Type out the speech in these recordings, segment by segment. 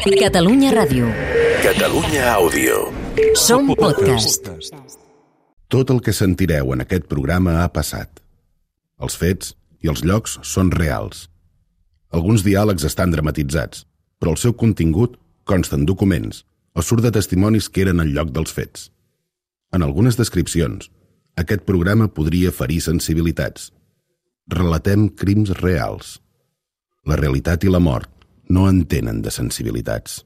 Catalunya Ràdio. Catalunya Àudio. Som podcast. Tot el que sentireu en aquest programa ha passat. Els fets i els llocs són reals. Alguns diàlegs estan dramatitzats, però el seu contingut consta en documents o surt de testimonis que eren al lloc dels fets. En algunes descripcions, aquest programa podria ferir sensibilitats. Relatem crims reals. La realitat i la mort no entenen de sensibilitats.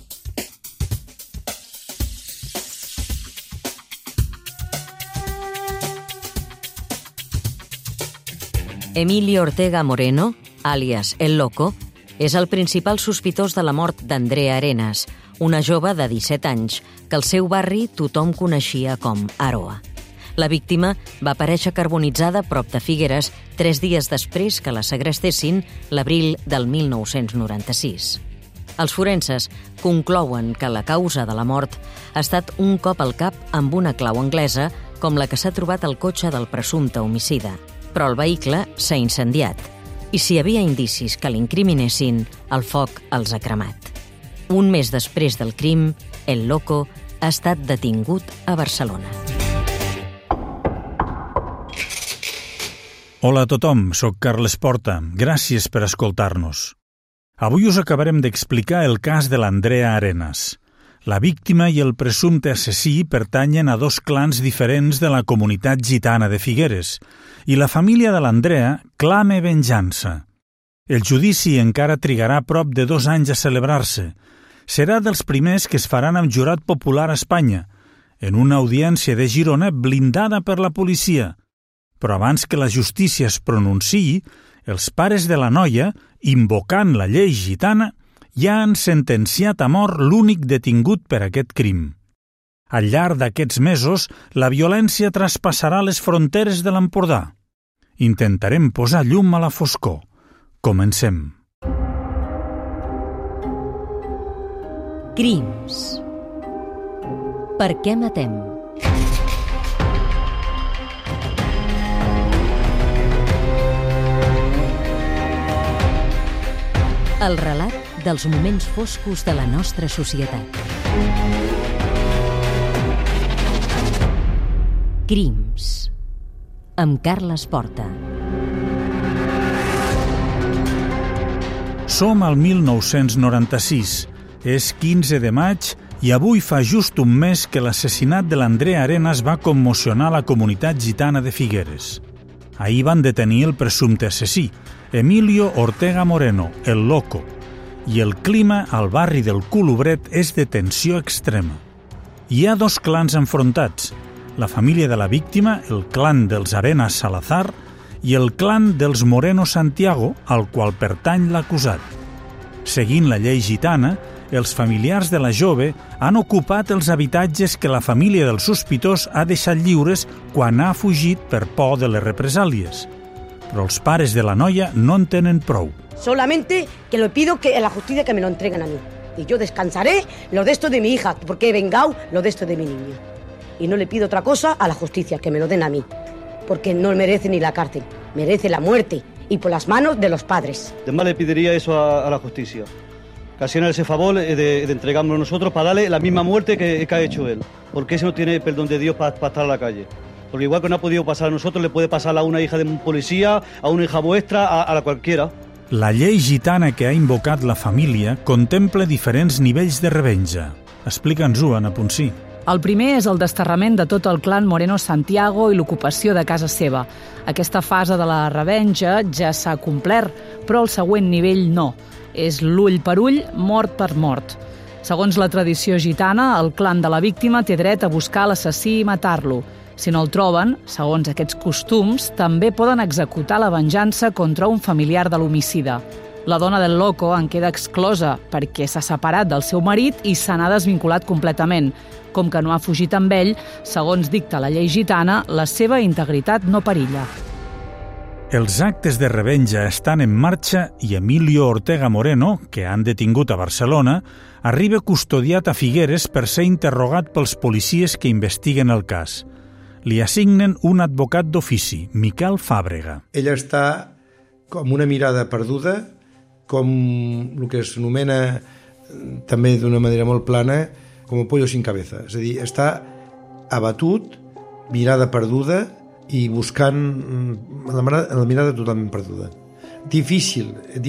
Emilio Ortega Moreno, àlies El Loco, és el principal sospitós de la mort d'Andrea Arenas, una jove de 17 anys que al seu barri tothom coneixia com Aroa. La víctima va aparèixer carbonitzada prop de Figueres 3 dies després que la segrestessin l'abril del 1996. Els forenses conclouen que la causa de la mort ha estat un cop al cap amb una clau anglesa com la que s'ha trobat al cotxe del presumpte homicida, però el vehicle s'ha incendiat i si hi havia indicis que l'incriminessin, el foc els ha cremat. Un mes després del crim, El Loco ha estat detingut a Barcelona. Hola a tothom, soc Carles Porta. Gràcies per escoltar-nos. Avui us acabarem d'explicar el cas de l'Andrea Arenas. La víctima i el presumpte assassí pertanyen a 2 clans diferents de la comunitat gitana de Figueres i la família de l'Andrea clama venjança. El judici encara trigarà prop de 2 anys a celebrar-se. Serà dels primers que es faran amb jurat popular a Espanya, en una audiència de Girona blindada per la policia. Però abans que la justícia es pronunciï, els pares de la noia, invocant la llei gitana, ja han sentenciat a mort l'únic detingut per aquest crim. Al llarg d'aquests mesos, la violència traspassarà les fronteres de l'Empordà. Intentarem posar llum a la foscor. Comencem. Crims. Per què matem? El relat dels moments foscos de la nostra societat. Crims. Amb Carles Porta. Som al 1996. És 15 de maig i avui fa just un mes que l'assassinat de l'Andrea Arenas va commocionar la comunitat gitana de Figueres. Ahir van detenir el presumpte assassí, Emilio Ortega Moreno, El Loco, i el clima al barri del Colobret és de tensió extrema. Hi ha 2 clans enfrontats, la família de la víctima, el clan dels Arenas Salazar, i el clan dels Moreno Santiago, al qual pertany l'acusat. Seguint la llei gitana, els familiars de la jove han ocupat els habitatges que la família del sospitós ha deixat lliures quan ha fugit per por de les represàlies. Però els pares de la noia no en tenen prou. Solamente que le pido que a la justicia que me lo entreguen a mí. Y yo descansaré lo de esto de mi hija, porque he vengado lo de esto de mi niña. Y no le pido otra cosa a la justicia, que me lo den a mí. Porque no merece ni la cárcel, merece la muerte. Y por las manos de los padres. Además le pediría eso a la justicia. Que hacían ese favor de entregárnoslo nosotros para darle la misma muerte que ha hecho él. Porque ese no tiene perdón de Dios para estar a la calle. Porque igual que no ha podido pasar a nosotros, le puede pasar a una hija de un policía, a una hija vuestra, a la cualquiera. La llei gitana que ha invocat la família contempla diferents nivells de revenja. Explica'ns-ho, Anna Ponsí. El primer és el desterrament de tot el clan Moreno Santiago i l'ocupació de casa seva. Aquesta fase de la revenja ja s'ha complert, però el següent nivell no. És l'ull per ull, mort per mort. Segons la tradició gitana, el clan de la víctima té dret a buscar l'assassí i matar-lo. Si no el troben, segons aquests costums, també poden executar la venjança contra un familiar de l'homicida. La dona del Loco en queda exclosa perquè s'ha separat del seu marit i se n'ha desvinculat completament. Com que no ha fugit amb ell, segons dicta la llei gitana, la seva integritat no perilla. Els actes de revenja estan en marxa i Emilio Ortega Moreno, que han detingut a Barcelona, arriba custodiat a Figueres per ser interrogat pels policies que investiguen el cas. Li assignen un advocat d'ofici, Miquel Fàbrega. Ella està com una mirada perduda, com el que s'anomena també d'una manera molt plana, com un pollo sin cabeza. És a dir, està abatut, mirada perduda i buscant la mirada totalment perduda. Difícil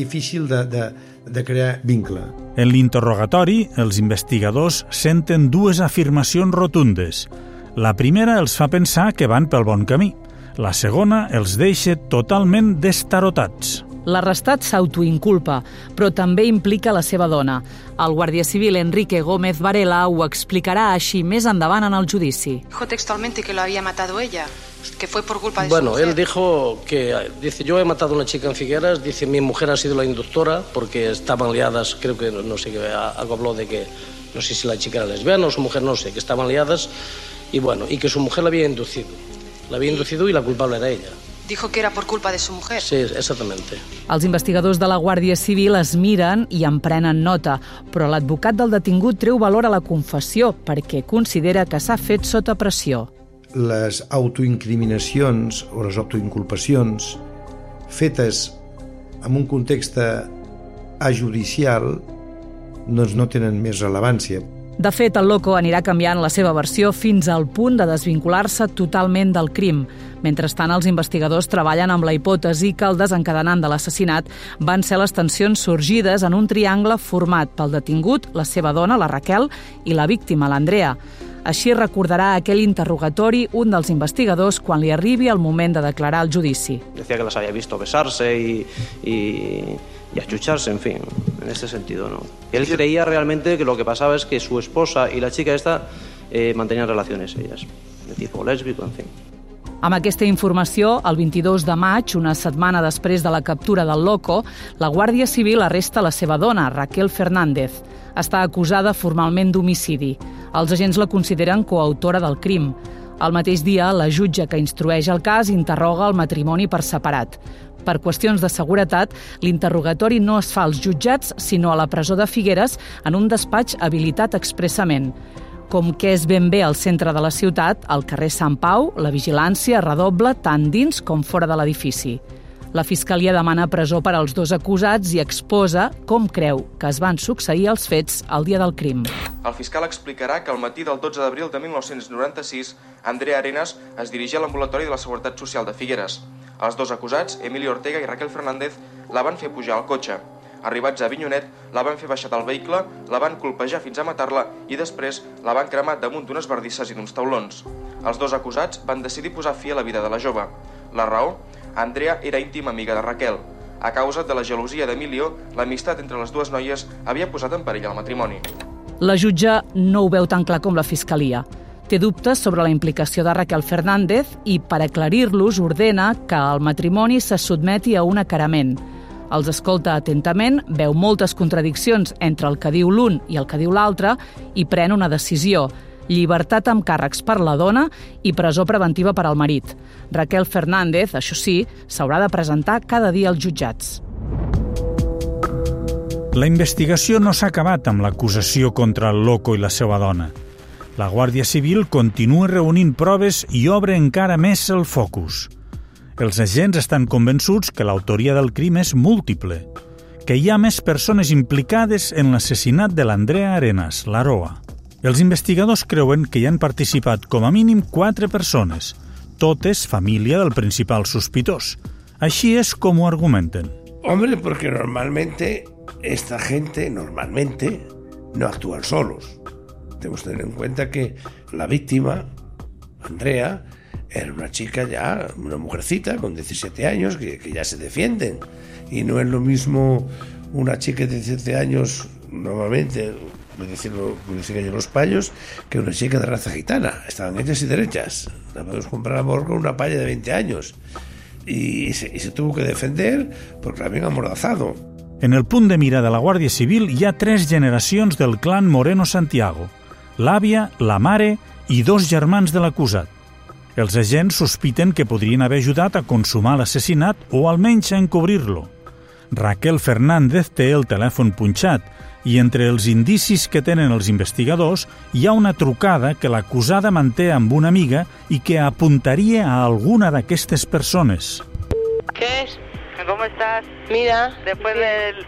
de crear vincle. En l'interrogatori, els investigadors senten dues afirmacions rotundes. La primera els fa pensar que van pel bon camí. La segona els deixa totalment destarotats. L'arrestat s'autoinculpa, però també implica la seva dona. El guàrdia civil Enrique Gómez Varela ho explicarà així més endavant en el judici. Dijo textualmente que lo había matado ella, que fue por culpa de su mujer. Bueno, él dijo que, dice, yo he matado a una chica en Figueras, dice, mi mujer ha sido la inductora porque estaban liadas, creo que, no sé, algo habló de que, no sé si la chica era lesbiana o su mujer, no sé, que estaban liadas, y bueno, y que su mujer la había inducido y la culpable era ella. Dijo que era por culpa de su mujer. Sí, exactamente. Els investigadors de la Guàrdia Civil es miren i en prenen nota, però l'advocat del detingut treu valor a la confessió perquè considera que s'ha fet sota pressió. Les autoincriminacions o les autoinculpacions fetes en un context ajudicial doncs no tenen més rellevància. De fet, el Loco anirà canviant la seva versió fins al punt de desvincular-se totalment del crim. Mentrestant, els investigadors treballen amb la hipòtesi que el desencadenant de l'assassinat van ser les tensions sorgides en un triangle format pel detingut, la seva dona, la Raquel, i la víctima, l'Andrea. Així recordarà aquell interrogatori un dels investigadors quan li arribi el moment de declarar al judici. Decía que las había visto besarse y achucharse, en fin, en este sentido, ¿no? Él creía realmente que lo que pasaba es que su esposa y la chica esta mantenían relaciones ellas, de tipo lésbico, en fin. Amb aquesta informació, el 22 de maig, una setmana després de la captura del Loco, la Guàrdia Civil arresta la seva dona, Raquel Fernández. Està acusada formalment d'homicidi. Els agents la consideren coautora del crim. El mateix dia, la jutge que instrueix el cas interroga el matrimoni per separat. Per qüestions de seguretat, l'interrogatori no es fa als jutjats, sinó a la presó de Figueres, en un despatx habilitat expressament. Com que és ben bé al centre de la ciutat, al carrer Sant Pau, la vigilància redobla tant dins com fora de l'edifici. La Fiscalia demana presó per als dos acusats i exposa com creu que es van succeir els fets el dia del crim. El fiscal explicarà que al matí del 12 d'abril de 1996, Andrea Arenas es dirigia a l'ambulatori de la Seguretat Social de Figueres. Els dos acusats, Emilio Ortega i Raquel Fernández, la van fer pujar al cotxe. Arribats a Avinyonet, la van fer baixar del vehicle, la van colpejar fins a matar-la i després la van cremar damunt d'unes bardisses i d'uns taulons. Els dos acusats van decidir posar fi a la vida de la jove. La raó? Andrea era íntima amiga de Raquel. A causa de la gelosia d'Emilio, l'amistat entre les dues noies havia posat en perill el matrimoni. La jutge no ho veu tan clar com la Fiscalia. Té dubtes sobre la implicació de Raquel Fernández i, per aclarir-los, ordena que el matrimoni se sotmeti a un acarament. Els escolta atentament, veu moltes contradiccions entre el que diu l'un i el que diu l'altre i pren una decisió: llibertat amb càrrecs per la dona i presó preventiva per al marit. Raquel Fernández, això sí, s'haurà de presentar cada dia als jutjats. La investigació no s'ha acabat amb l'acusació contra el Loco i la seva dona. La Guàrdia Civil continua reunint proves i obre encara més el focus. Els agents estan convençuts que l'autoria del crim és múltiple, que hi ha més persones implicades en l'assassinat de l'Andrea Arenas, l'Aroa. Els investigadors creuen que hi han participat com a mínim 4 persones, totes família del principal sospitós. Així és com ho argumenten. Hombre, porque normalmente esta gente no actúan solos. Tenemos que tener en cuenta que la víctima, Andrea, era una chica ya, una mujercita con 17 años que ya se defienden. Y no es lo mismo una chica de 17 años, normalmente, me decían los payos, que una chica de raza gitana. Estaban hechas y derechas. La podemos comprar a mejor con una paya de 20 años. Y se tuvo que defender porque la habían amordazado. En el punt de mira de la Guàrdia Civil hi ha 3 generacions del clan Moreno Santiago: l'àvia, la mare i 2 germans de l'acusat. Els agents sospiten que podrien haver ajudat a consumar l'assassinat o almenys a encobrir-lo. Raquel Fernández té el telèfon punxat i entre els indicis que tenen els investigadors hi ha una trucada que l'acusada manté amb una amiga i que apuntaria a alguna d'aquestes persones. ¿Qué es? ¿Cómo estás? Mira, después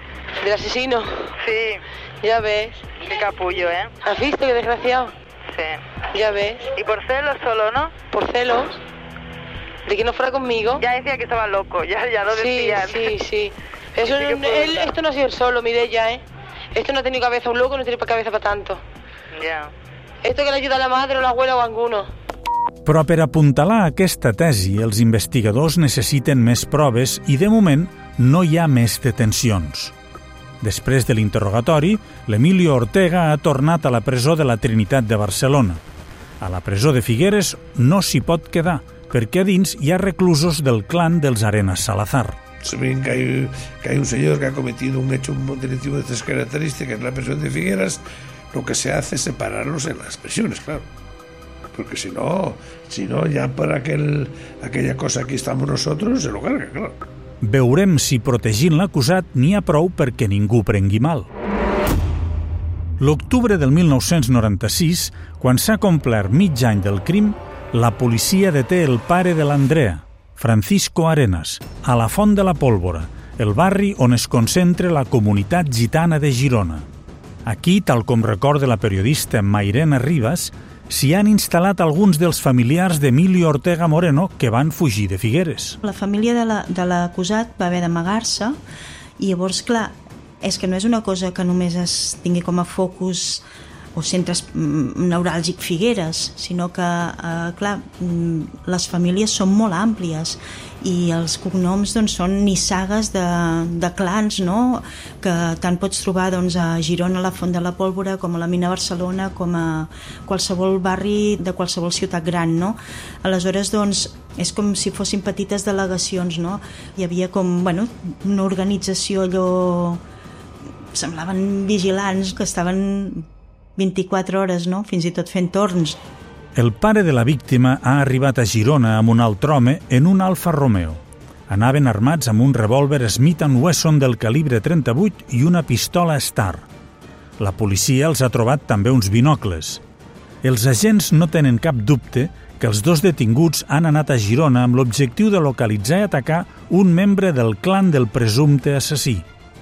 ¿Del asesino? Sí. Ya ves. Qué capullo, ¿eh? ¿Has visto qué desgraciado? Sí. Ya ves. ¿Y por celos solo, no? ¿Por celos? ¿De que no fuera conmigo? Ya decía que estaba loco, ya lo decían. Sí. Esto no ha sido el solo, Mireia, ¿eh? Esto no ha tenido cabeza, un loco no tiene cabeza para tanto. Ja. Esto que le ayuda a la madre o l'abuela o a alguno. Però per apuntalar aquesta tesi, els investigadors necessiten més proves i, de moment, no hi ha més detencions. Després de l'interrogatori, l'Emilio Ortega ha tornat a la presó de la Trinitat de Barcelona. A la presó de Figueres no s'hi pot quedar, perquè a dins hi ha reclusos del clan dels Arenas Salazar. Saben que hay un señor que ha cometido un hecho delictivo de estas características en la prisión de Figueras, lo que se hace es separarlos en las prisiones, claro. Porque si no ya por aquella cosa que estamos nosotros se lo carga, claro. Veurem si protegint l'acusat n'hi ha prou perquè ningú prengui mal. L'octubre del 1996, quan s'ha complert mig any del crim, la policia deté el pare de l'Andrea, Francisco Arenas, a la Font de la Pólvora, el barri on es concentra la comunitat gitana de Girona. Aquí, tal com recorda la periodista Mairena Ribas, s'hi han instal·lat alguns dels familiars d'Emilio Ortega Moreno que van fugir de Figueres. La família de l'acusat va haver d'amagar-se i llavors, clar, és que no és una cosa que només es tingui com a focus o centres neuràlgic Figueres, sinó que, clar, les famílies són molt àmplies i els cognoms doncs, són nissagues de clans, no? Que tant pots trobar doncs, a Girona, a la Font de la Pólvora, com a la Mina Barcelona, com a qualsevol barri de qualsevol ciutat gran, no? Aleshores, doncs, és com si fossin petites delegacions, no? Hi havia com, bueno, una organització allò... Semblaven vigilants que estaven 24 hores, no? Fins i tot fent torns. El pare de la víctima ha arribat a Girona amb un altre home en un Alfa Romeo. Anaven armats amb un revòlver Smith & Wesson del calibre 38 i una pistola Star. La policia els ha trobat també uns binocles. Els agents no tenen cap dubte que els dos detinguts han anat a Girona amb l'objectiu de localitzar i atacar un membre del clan del presumpte assassí.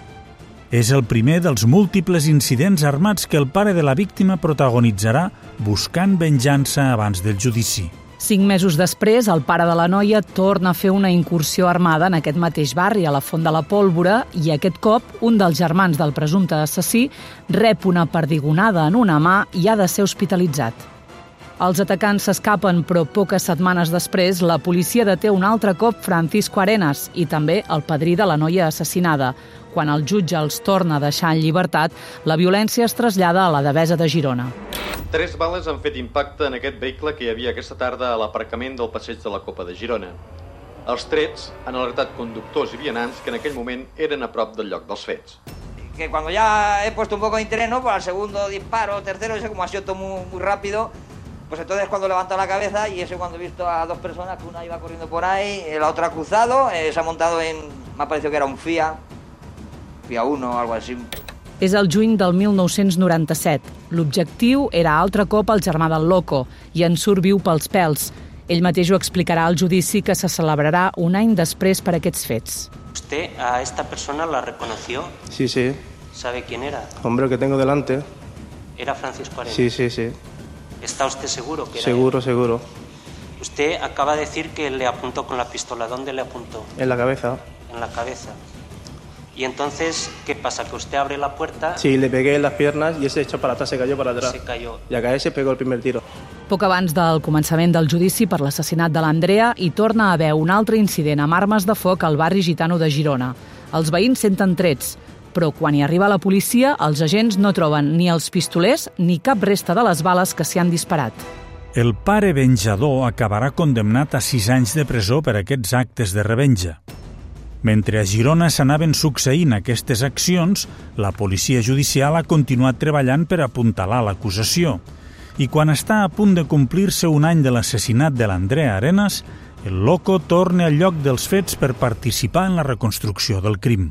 És el primer dels múltiples incidents armats que el pare de la víctima protagonitzarà buscant venjança abans del judici. 5 mesos després, el pare de la noia torna a fer una incursió armada en aquest mateix barri, a la Font de la Pólvora, i aquest cop un dels germans del presumpte assassí rep una perdigonada en una mà i ha de ser hospitalitzat. Els atacants s'escapen, però poques setmanes després la policia deté un altre cop Francisco Arenas i també el padrí de la noia assassinada. Quan el jutge els torna a deixar en llibertat, la violència es trasllada a la Devesa de Girona. 3 bales han fet impacte en aquest vehicle que hi havia aquesta tarda a l'aparcament del passeig de la Copa de Girona. Els trets han alertat conductors i vianants que en aquell moment eren a prop del lloc dels fets. Que cuando ya he puesto un poco de interés, ¿no? Por el segundo disparo, tercero, ese como ha sido todo muy rápido, pues entonces cuando levanta la cabeza y eso cuando he visto a 2 personas, que una iba corriendo por ahí, la otra cruzado, se ha montado en, me ha parecido que era un Fiat 1 o algo así. És el juny del 1997. L'objectiu era altre cop el germà del Loco i en surt viu pels pèls. Ell mateix ho explicarà al judici que se celebrarà un any després per aquests fets. ¿Usted a esta persona la reconoció? Sí, sí. ¿Sabe quién era? Hombre, que tengo delante. ¿Era Francisco Arenas? Sí, sí, sí. ¿Está usted seguro que era Seguro, él? seguro. Usted acaba de decir que le apuntó con la pistola. ¿Dónde le apuntó? En la cabeza. En la cabeza. Y entonces, ¿qué pasa? ¿Que usted abre la puerta? Sí, le pegué en las piernas y ese echó para atrás, se cayó para atrás. Se cayó. Y a caer se pegó el primer tiro. Poc abans del començament del judici per l'assassinat de l'Andrea hi torna a haver un altre incident amb armes de foc al barri gitano de Girona. Els veïns senten trets, però quan hi arriba la policia, els agents no troben ni els pistolers ni cap resta de les bales que s'hi han disparat. El pare venjador acabarà condemnat a 6 anys de presó per aquests actes de revenja. Mentre a Girona s'anaven succeint aquestes accions, la policia judicial ha continuat treballant per apuntalar l'acusació. I quan està a punt de complir-se un any de l'assassinat de l'Andrea Arenas, el Loco torna al lloc dels fets per participar en la reconstrucció del crim.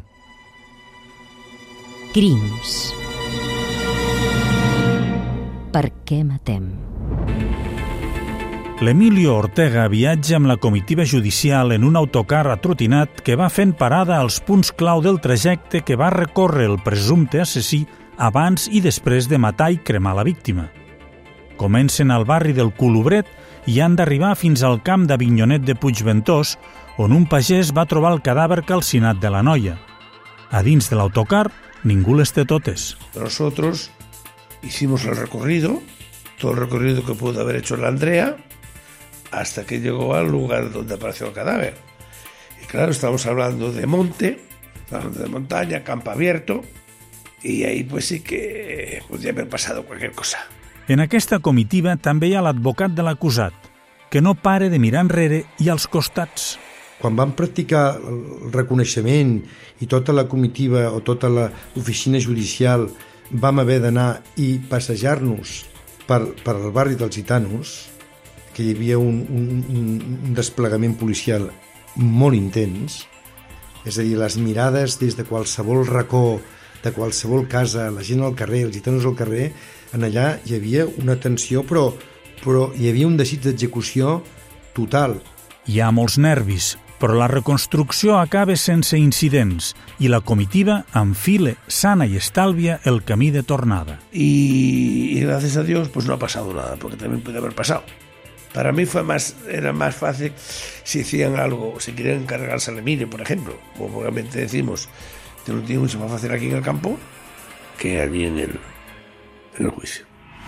Crims. Per què matem? L'Emilio Ortega viatja amb la comitiva judicial en un autocar atrotinat que va fent parada als punts clau del trajecte que va recórrer el presumpte assassí abans i després de matar i cremar la víctima. Comencen al barri del Colobret i han d'arribar fins al camp d'Avinyonet de Puigventós, on un pagès va trobar el cadàver calcinat de la noia. A dins de l'autocar, ningú les té totes. Nosotros hicimos el recorrido, todo el recorrido que pudo haber hecho la Andrea, hasta que llegó al lugar donde apareció el cadáver. Y claro, estamos hablando de monte, hablando de montaña, campo abierto, y ahí pues sí que podría haber pasado cualquier cosa. En aquesta comitiva també hi ha l'advocat de l'acusat, que no pare de mirar enrere i als costats. Quan vam practicar el reconeixement i tota la comitiva o tota l'oficina judicial vam haver d'anar i passejar-nos per el barri dels gitanos, que hi havia un desplegament policial molt intens, és a dir, les mirades des de qualsevol racó, de qualsevol casa, la gent al carrer, els gitanos al carrer, en allà hi havia una tensió, però hi havia un desig d'execució total. Hi ha molts nervis, però la reconstrucció acaba sense incidents i la comitiva enfila sana y estalvia el camí de tornada. Y gracias a Dios pues no ha pasado nada, porque también puede haber pasado. Para mí era más fácil si hacían algo, si querían encargarse al Emilio, por ejemplo, como obviamente decimos, que lo tiene mucho más fácil aquí en el campo que allí en el juicio.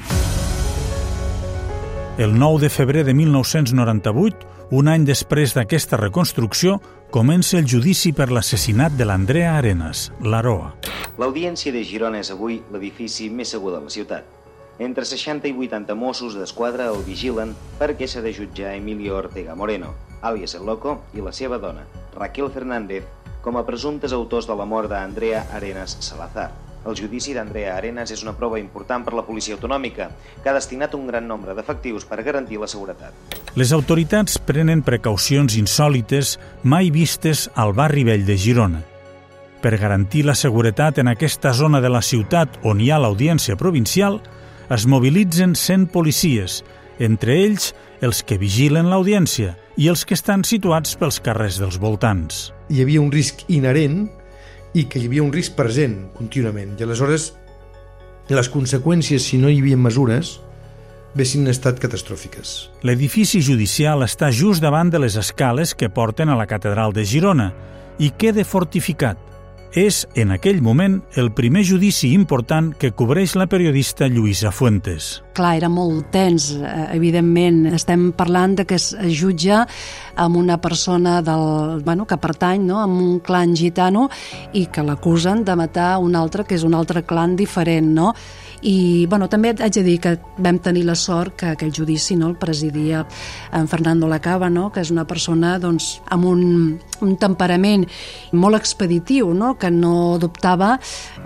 El 9 de febrer de 1998, un any després d'aquesta reconstrucció, comença el judici per l'assassinat de l'Andrea Arenas, l'Aroa. L'Audiència de Girona és avui l'edifici més segur de la ciutat. Entre 60 i 80 Mossos d'Esquadra el vigilen perquè s'ha de jutjar Emilio Ortega Moreno, àlies El Loco, i la seva dona, Raquel Fernández, com a presumptes autors de la mort d'Andrea Arenas Salazar. El judici d'Andrea Arenas és una prova important per la policia autonòmica, que ha destinat un gran nombre d'efectius per garantir la seguretat. Les autoritats prenen precaucions insòlites mai vistes al barri vell de Girona. Per garantir la seguretat en aquesta zona de la ciutat on hi ha l'audiència provincial, es mobilitzen 100 policies, entre ells els que vigilen l'audiència i els que estan situats pels carrers dels voltants. Hi havia un risc inherent i que hi havia un risc present contínuament. I aleshores les conseqüències, si no hi havia mesures, haguessin estat catastròfiques. L'edifici judicial està just davant de les escales que porten a la catedral de Girona i queda fortificat. És, en aquell moment, el primer judici important que cobreix la periodista Lluïsa Fuentes. Clar, era molt tens, evidentment. Estem parlant de que es jutja amb una persona que pertany a un clan gitano i que l'acusen de matar un altre, que és un altre clan diferent, no? I també haig de dir que vam tenir la sort que aquell judici el presidia en Fernando Lacaba, que és una persona amb un temperament molt expeditiu, que no dubtava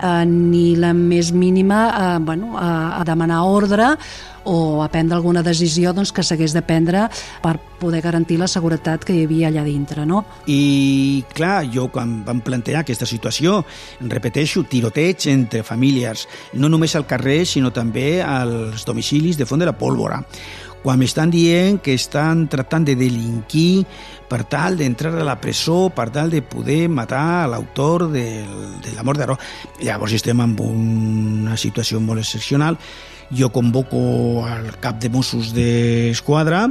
ni la més mínima a demanar ordre o a prendre alguna decisió que s'hagués de prendre per poder garantir la seguretat que hi havia allà dintre, no? I, clar, jo quan vam plantejar aquesta situació, repeteixo, tiroteig entre famílies, no només al carrer, sinó també als domicilis de Font de la Pólvora. Quan m'estan dient que estan tractant de delinquir per tal d'entrar a la presó, per tal de poder matar l'autor de la mort d'Aroa. Llavors estem en una situació molt excepcional. Jo convoco al cap de Mossos d'Esquadra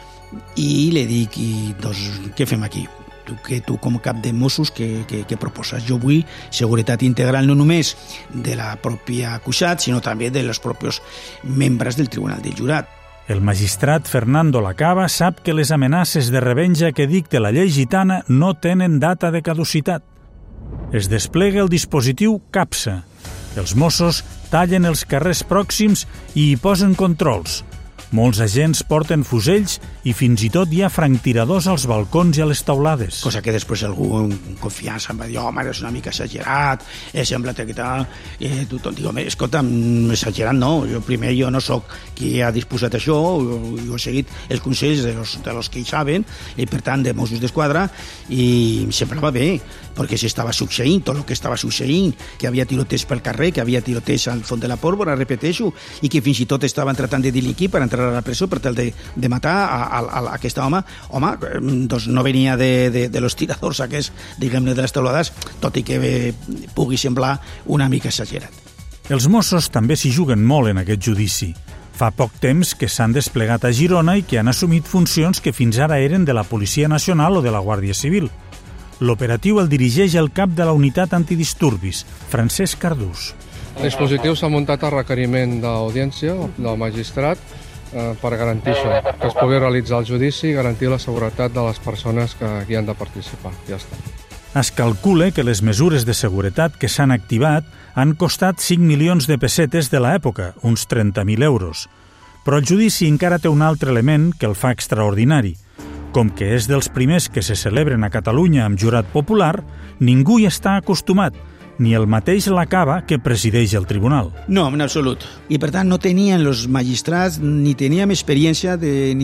i li dic, què fem aquí? Tu com a cap de Mossos, què proposes? Jo vull seguretat integral no només de la pròpia acusat, sinó també dels propis membres del Tribunal del Jurat. El magistrat Fernando Lacaba sap que les amenaces de revenja que dicta la llei gitana no tenen data de caducitat. Es desplega el dispositiu CAPSA. Els Mossos tallen els carrers pròxims i hi posen controls. Molts agents porten fusells i fins i tot hi ha franctiradors als balcons i a les taulades. Cosa que després algú en confiança em va dir, home, és una mica exagerat, sembla que tal... Tothom diu, escolta, exagerat no, jo no sóc qui ha disposat això, jo he seguit els consells de los que hi saben, i per tant de Mossos d'Esquadra, i em semblava bé, perquè s'estava succeint tot el que estava succeint, que havia tiroteig pel carrer, que havia tiroteig al Font de la Pólvora, repeteixo, i que fins i tot estaven tratant de delinquir per entrar a la presó per tal de matar a aquest home. Home, doncs no venia de los tiradors aquests, diguem-ne, de les teulades, tot i que pugui semblar una mica exagerat. Els Mossos també s'hi juguen molt en aquest judici. Fa poc temps que s'han desplegat a Girona i que han assumit funcions que fins ara eren de la Policia Nacional o de la Guàrdia Civil. L'operatiu el dirigeix el cap de la unitat antidisturbis, Francesc Cardús. El dispositiu s'ha muntat a requeriment d'audiència del magistrat per garantir això, que es pugui realitzar el judici i garantir la seguretat de les persones que hi han de participar. Ja està. Es calcula que les mesures de seguretat que s'han activat han costat 5 milions de pessetes de l'època, uns 30.000 euros. Però el judici encara té un altre element que el fa extraordinari. Com que és dels primers que se celebren a Catalunya amb jurat popular, ningú hi està acostumat, ni el mateix l'acaba que presideix el tribunal. No, en absolut. I per tant no tenien els magistrats, ni tenim experiència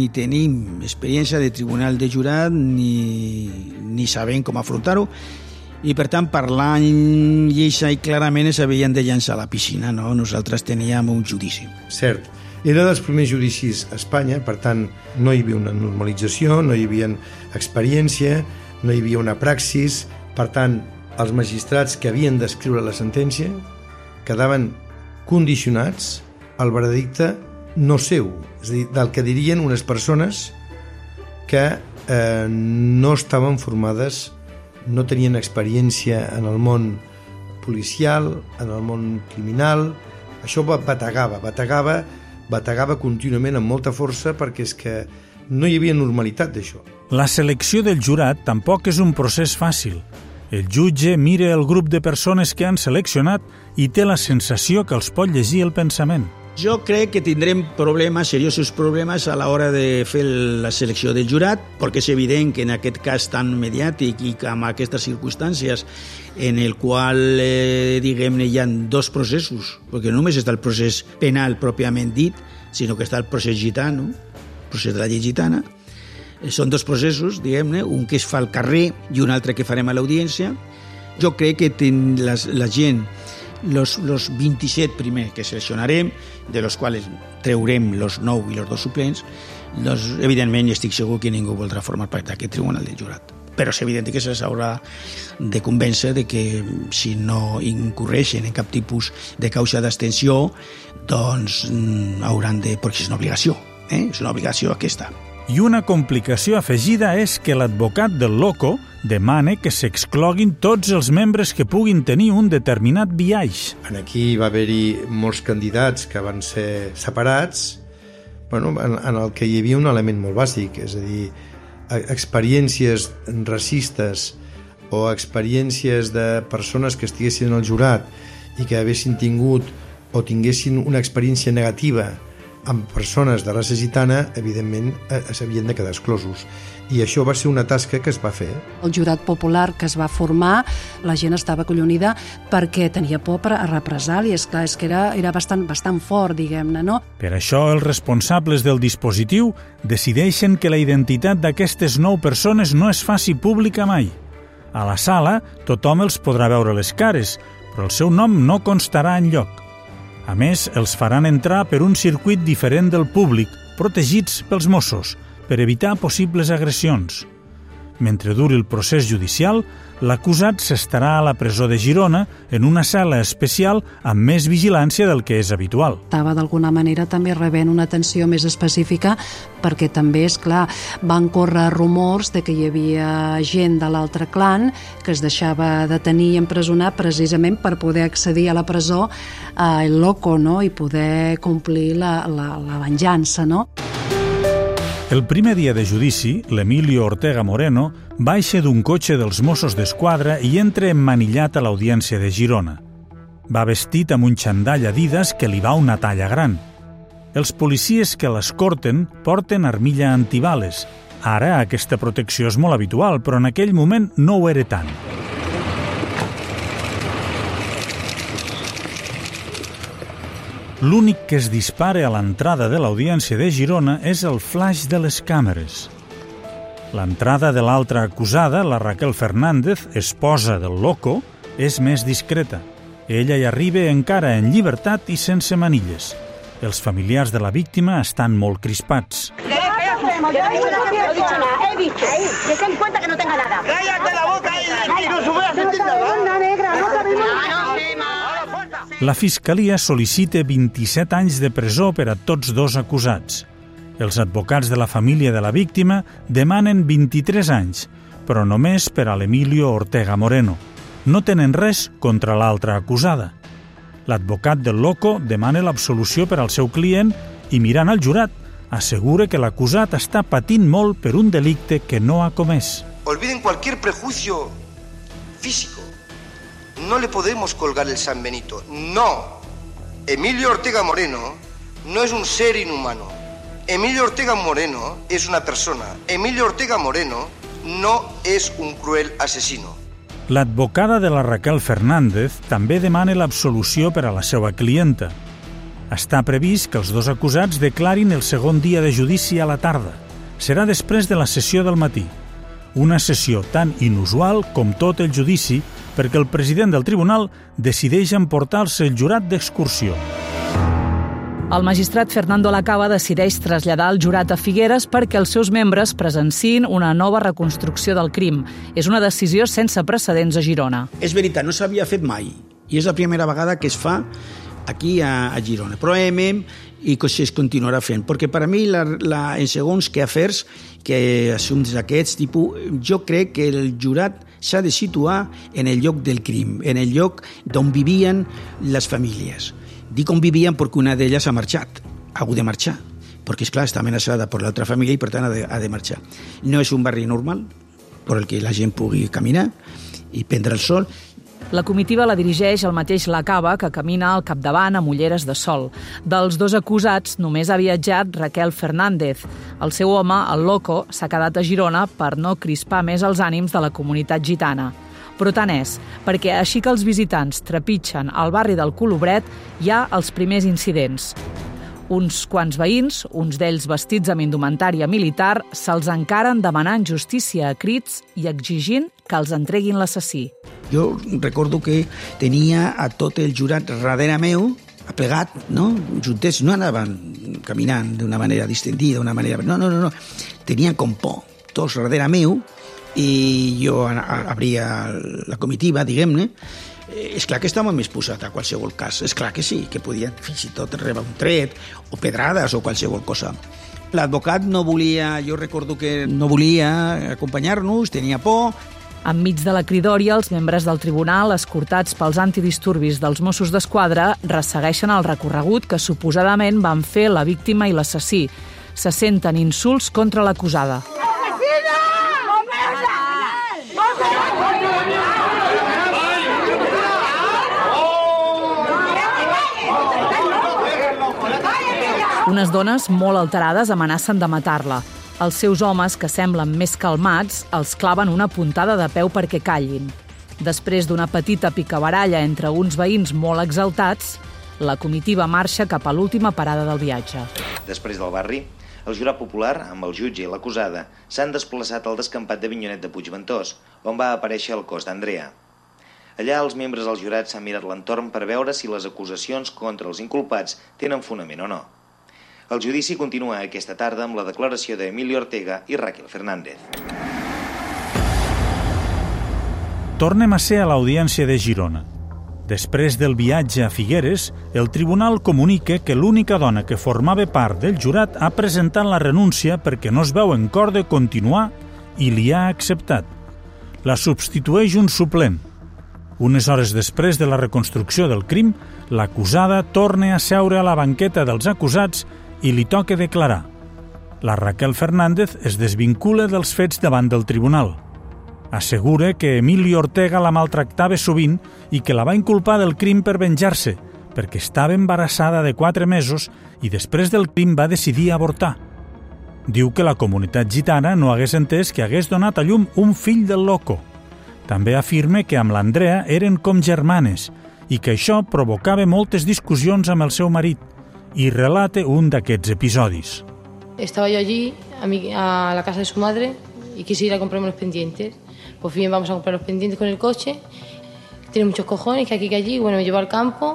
de tribunal de jurat, ni sabem com afrontar-ho, i per tant parlant lleisa i clarament s'havien de llançar a la piscina, no? Nosaltres teníem un judici. Cert. Era dels primers judicis a Espanya, per tant no hi havia una normalització, no hi havia experiència, no hi havia una praxis, per tant els magistrats que havien d'escriure la sentència quedaven condicionats al veredicte no seu, és a dir, del que dirien unes persones que no estaven formades, no tenien experiència en el món policial, en el món criminal. Això bategava contínuament amb molta força perquè és que no hi havia normalitat d'això. La selecció del jurat tampoc és un procés fàcil. El jutge mira el grup de persones que han seleccionat i té la sensació que els pot llegir el pensament. Jo crec que tindrem seriosos problemes a l'hora de fer la selecció del jurat, perquè és evident que en aquest cas tan mediàtic i amb aquestes circumstàncies en el qual, diguem-ne, hi ha dos processos, perquè no només està el procés penal pròpiament dit, sinó que està el procés gitano, el procés de la llei gitana. Són dos processos, diguem-ne, un que es fa al carrer i un altre que farem a l'audiència. Jo crec que la gent, los 27 primers que seleccionarem, de los quals treurem los 9 i los 2 suplents, evidentment estic segur que ningú voldrà formar part d'aquest tribunal del jurat. Però és evident que s'haurà de convèncer de que si no incorreixen en cap tipus de causa d'abstenció, doncs hauran de... perquè és una obligació, és una obligació aquesta. I una complicació afegida és que l'advocat del loco demana que s'excloguin tots els membres que puguin tenir un determinat biaix. Aquí va haver-hi molts candidats que van ser separats, en el que hi havia un element molt bàsic, és a dir, experiències racistes o experiències de persones que estiguessin al jurat i que haguessin tingut o tinguessin una experiència negativa amb persones de raça gitana, evidentment s'havien de quedar exclosos. I això va ser una tasca que es va fer. El jurat popular que es va formar, la gent estava acollonida perquè tenia por a represàlies. Clar, és que era bastant fort, diguem-ne, no? Per això, els responsables del dispositiu decideixen que la identitat d'aquestes 9 persones no es faci pública mai. A la sala, tothom els podrà veure les cares, però el seu nom no constarà enlloc. A més, els faran entrar per un circuit diferent del públic, protegits pels Mossos, per evitar possibles agressions. Mentre duri el procés judicial, l'acusat s'estarà a la presó de Girona en una sala especial amb més vigilància del que és habitual. Estava d'alguna manera també rebent una atenció més específica perquè també, és clar, van córrer rumors de que hi havia gent de l'altre clan que es deixava detenir i empresonar precisament per poder accedir a la presó el loco, no? I poder complir la venjança, no? El primer dia de judici, l'Emilio Ortega Moreno baixa d'un cotxe dels Mossos d'Esquadra i entra emmanillat a l'Audiència de Girona. Va vestit amb un xandall Adidas que li va una talla gran. Els policies que l'escorten porten armilla antibales. Ara aquesta protecció és molt habitual, però en aquell moment no ho era tant. L'únic que es dispara a l'entrada de l'Audiència de Girona és el flaix de les càmeres. L'entrada de l'altra acusada, la Raquel Fernández, esposa del loco, és més discreta. Ella hi arriba encara en llibertat i sense manilles. Els familiars de la víctima estan molt crispats. No he dicho nada, he dicho que se den cuenta que no tenga nada. ¡Cállate la boca y no se voy a sentir nada! Negra, no sabemos nada. La Fiscalia sol·licita 27 anys de presó per a tots dos acusats. Els advocats de la família de la víctima demanen 23 anys, però només per a l'Emilio Ortega Moreno. No tenen res contra l'altra acusada. L'advocat del Loco demana l'absolució per al seu client i, mirant al jurat, assegura que l'acusat està patint molt per un delicte que no ha comès. Olviden cualquier prejuicio físico. No le podemos colgar el San Benito. No. Emilio Ortega Moreno no es un ser inhumano. Emilio Ortega Moreno es una persona. Emilio Ortega Moreno no es un cruel asesino. L'advocada de la Raquel Fernández també demana l'absolució per a la seva clienta. Està previst que els dos acusats declarin el segon dia de judici a la tarda. Serà després de la sessió del matí. Una sessió tan inusual com tot el judici perquè el president del tribunal decideix emportar-se el jurat d'excursió. El magistrat Fernando Lacaba decideix traslladar el jurat a Figueres perquè els seus membres presenciïn una nova reconstrucció del crim. És una decisió sense precedents a Girona. És veritat, no s'havia fet mai i és la primera vegada que es fa aquí a Girona. Però i que es continuarà fent, perquè per a mi en segons que afers, que assumptes d'aquests tipus, jo crec que el jurat s'ha de situar en el lloc del crim, en el lloc d'on vivien les famílies. Dic on vivien perquè una d'elles ha marxat, ha hagut de marxar, perquè, esclar, està amenaçada per l'altra família i, per tant, ha de marxar. No és un barri normal per el que la gent pugui caminar i prendre el sol. La comitiva la dirigeix el mateix Lacaba, que camina al capdavant amb ulleres de sol. Dels dos acusats només ha viatjat Raquel Fernández. El seu home, el Loco, s'ha quedat a Girona per no crispar més els ànims de la comunitat gitana. Però tant és, perquè així que els visitants trepitgen al barri del Colobret, hi ha els primers incidents. Uns quants veïns, uns d'ells vestits amb indumentària militar, se'ls encaren demanant justícia a crits i exigint que els entreguin l'assassí. Jo recordo que tenia a tot el jurat darrere meu, aplegat, no? Juntets no anaven caminant d'una manera distendida, d'una manera... No. Tenien com por, tots darrere meu, i jo abria la comitiva, diguem-ne. És clar que estàvem més posats a qualsevol cas. És clar que sí, que podien fins i tot rebre un tret o pedrades o qualsevol cosa. L'advocat no volia, jo recordo que no volia acompanyar-nos, tenia por. Enmig de la cridòria, els membres del tribunal, escortats pels antidisturbis dels Mossos d'Esquadra, ressegueixen el recorregut que suposadament van fer la víctima i l'assassí. Se senten insults contra l'acusada. Unes dones molt alterades amenacen de matar-la. Els seus homes, que semblen més calmats, els claven una puntada de peu perquè callin. Després d'una petita picabaralla entre uns veïns molt exaltats, la comitiva marxa cap a l'última parada del viatge. Després del barri, el jurat popular, amb el jutge i l'acusada, s'han desplaçat al descampat de Vinyonet de Puigventós, on va aparèixer el cos d'Andrea. Allà els membres del jurat s'han mirat l'entorn per veure si les acusacions contra els inculpats tenen fonament o no. El judici continua aquesta tarda amb la declaració d'Emilio Ortega i Raquel Fernández. Tornem a ser a l'audiència de Girona. Després del viatge a Figueres, el tribunal comunica que l'única dona que formava part del jurat ha presentat la renúncia perquè no es veu en cor de continuar i li ha acceptat. La substitueix un suplent. Unes hores després de la reconstrucció del crim, l'acusada torna a seure a la banqueta dels acusats i li toca declarar. La Raquel Fernández es desvincula dels fets davant del tribunal. Assegura que Emilio Ortega la maltractava sovint i que la va inculpar del crim per venjar-se, perquè estava embarassada de 4 mesos i després del crim va decidir avortar. Diu que la comunitat gitana no hagués entès que hagués donat a llum un fill del Loco. També afirma que amb l'Andrea eren com germanes i que això provocava moltes discussions amb el seu marit, y relate un d'aquests episodis. Estaba yo allí, a la casa de su madre, y quise ir a comprarme los pendientes. Pues bien, vamos a comprar los pendientes con el coche. Tiene muchos cojones, que aquí que allí. Bueno, me llevó al campo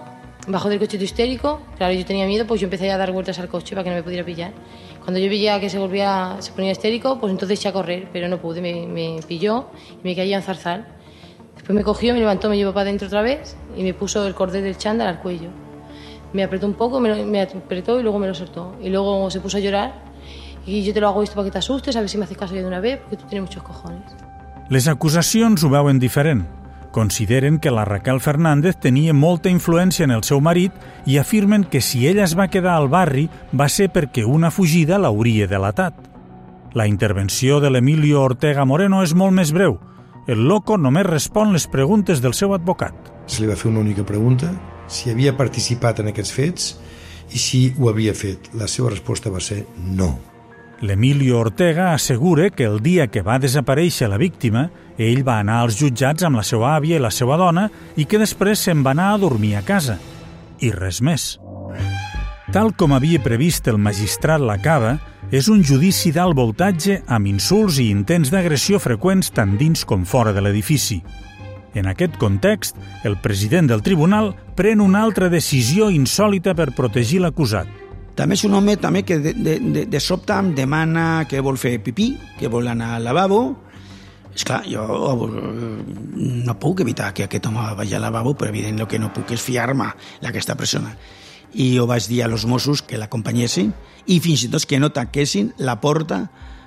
Bajó del coche todo histérico. Claro, yo tenía miedo, pues yo empecé a dar vueltas al coche para que no me pudiera pillar. Cuando yo veía que se ponía histérico, pues entonces eché a correr, pero no pude, me pilló y me caí en zarzal. Después me cogió, me levantó, me llevó para adentro otra vez y me puso el cordel del chándal al cuello. Me apretó un poco, me apretó y luego me lo soltó. Y luego se puso a llorar y yo te lo hago esto para que te asustes, a ver si me haces caso ya de una vez, porque tú tienes muchos cojones. Les acusacions ho veuen diferent. Consideren que la Raquel Fernández tenia molta influència en el seu marit i afirmen que si ella es va quedar al barri va ser perquè una fugida l'hauria delatat. La intervenció de l'Emilio Ortega Moreno és molt més breu. El loco només respon les preguntes del seu advocat. Se li va fer una única pregunta, si havia participat en aquests fets i si ho havia fet. La seva resposta va ser no. L'Emilio Ortega assegura que el dia que va desaparèixer la víctima, ell va anar als jutjats amb la seva àvia i la seva dona i que després se'n va anar a dormir a casa. I res més. Tal com havia previst el magistrat Lacaba, és un judici d'alt voltatge amb insults i intents d'agressió freqüents tant dins com fora de l'edifici. En aquest context, el president del tribunal pren una altra decisió insòlita per protegir l'acusat. També és un home també que de sobte em demana que vol fer pipí, que vol anar al lavabo. Esclar, jo no puc evitar que aquest home vagi al lavabo, però evident el que no puc és fiar-me d'aquesta persona. I jo vaig dir als Mossos que l'acompanyessin i fins i tot que no tanquessin la porta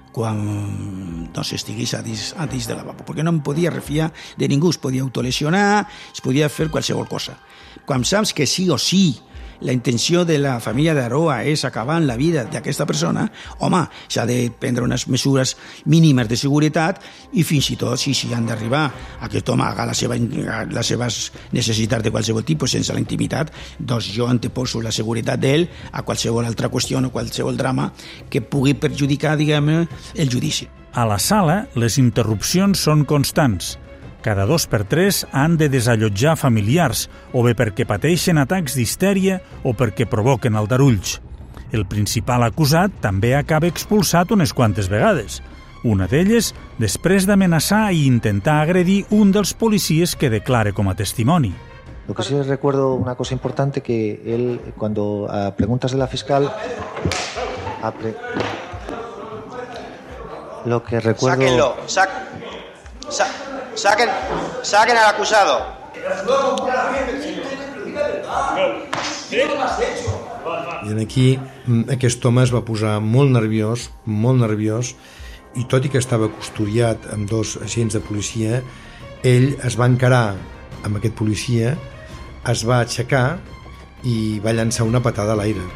quan estigués a dins del lavabo, perquè no em podia refiar de ningú, es podia autolesionar, es podia fer qualsevol cosa. Quan saps que sí o sí la intenció de la família d'Aroa és acabar amb la vida d'aquesta persona, home, s'ha de prendre unes mesures mínimes de seguretat i fins i tot, si han d'arribar a que aquest home haga les seves necessitats de qualsevol tipus sense la intimitat, doncs jo anteposo la seguretat d'ell a qualsevol altra qüestió o qualsevol drama que pugui perjudicar, diguem, el judici. A la sala, les interrupcions són constants. Cada 2 per 3 han de desallotjar familiars, o bé perquè pateixen atacs d'histèria o perquè provoquen aldarulls. El principal acusat també acaba expulsat unes quantes vegades. Una d'elles després d'amenaçar i intentar agredir un dels policies que declara com a testimoni. Lo que sí recuerdo una cosa importante, que él, cuando a preguntas de la fiscal, lo que recuerdo... Saquen al acusado. I aquí aquest home es va posar molt nerviós, i tot i que estava custodiat amb 2 agents de policia, ell es va encarar amb aquest policia, es va aixecar i va llançar una patada a l'aire.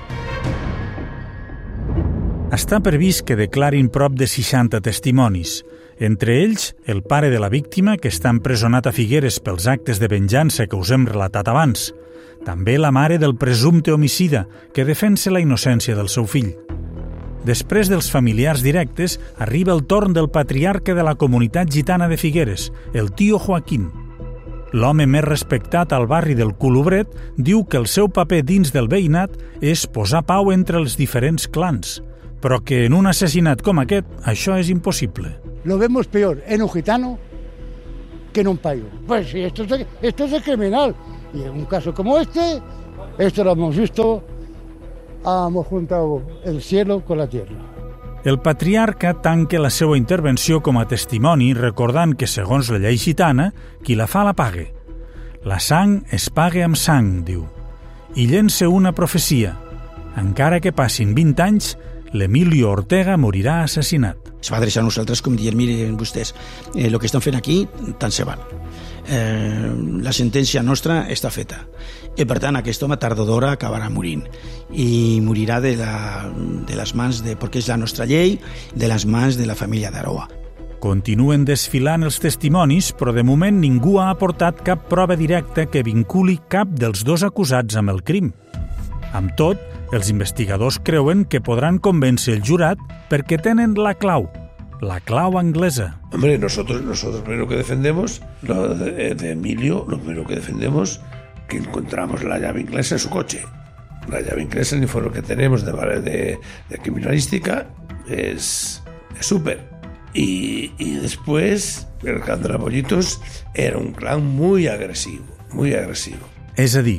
Està previst que declarin prop de 60 testimonis. Entre ells, el pare de la víctima, que està empresonat a Figueres pels actes de venjança que us hem relatat abans. També la mare del presumpte homicida, que defensa la innocència del seu fill. Després dels familiars directes, arriba el torn del patriarca de la comunitat gitana de Figueres, el tio Joaquín. L'home més respectat al barri del Colobret diu que el seu paper dins del veïnat és posar pau entre els diferents clans, però que en un assassinat com aquest, això és impossible. Lo vemos peor en un gitano que en un payo. Pues sí, esto es criminal. Y en un caso como esto lo hemos visto, hemos juntado el cielo con la tierra. El patriarca tanca la seva intervenció com a testimoni recordant que, segons la llei gitana, qui la fa la pague. La sang es paga amb sang, diu. I llença una profecia. Encara que passin 20 anys, l'Emilio Ortega morirà assassinat. Es va adreçar a nosaltres com dient, miren vostès, el que estan fent aquí, tant se val. La sentència nostra està feta. I per tant, aquest home tard o d'hora acabarà morint. I morirà de les mans, perquè és la nostra llei, de les mans de la família d'Aroa. Continuen desfilant els testimonis, però de moment ningú ha aportat cap prova directa que vinculi cap dels 2 acusats amb el crim. Amb tot, els investigadors creuen que podran convèncer el jurat perquè tenen la clau anglesa. Hombre, nosotros primero que defendemos, de Emilio, lo primero que defendemos, que encontramos la llave inglesa en su coche. La llave inglesa, el informe que tenemos de criminalística, es súper. Y después, el clan de los Bollitos era un clan muy agresivo. És a dir,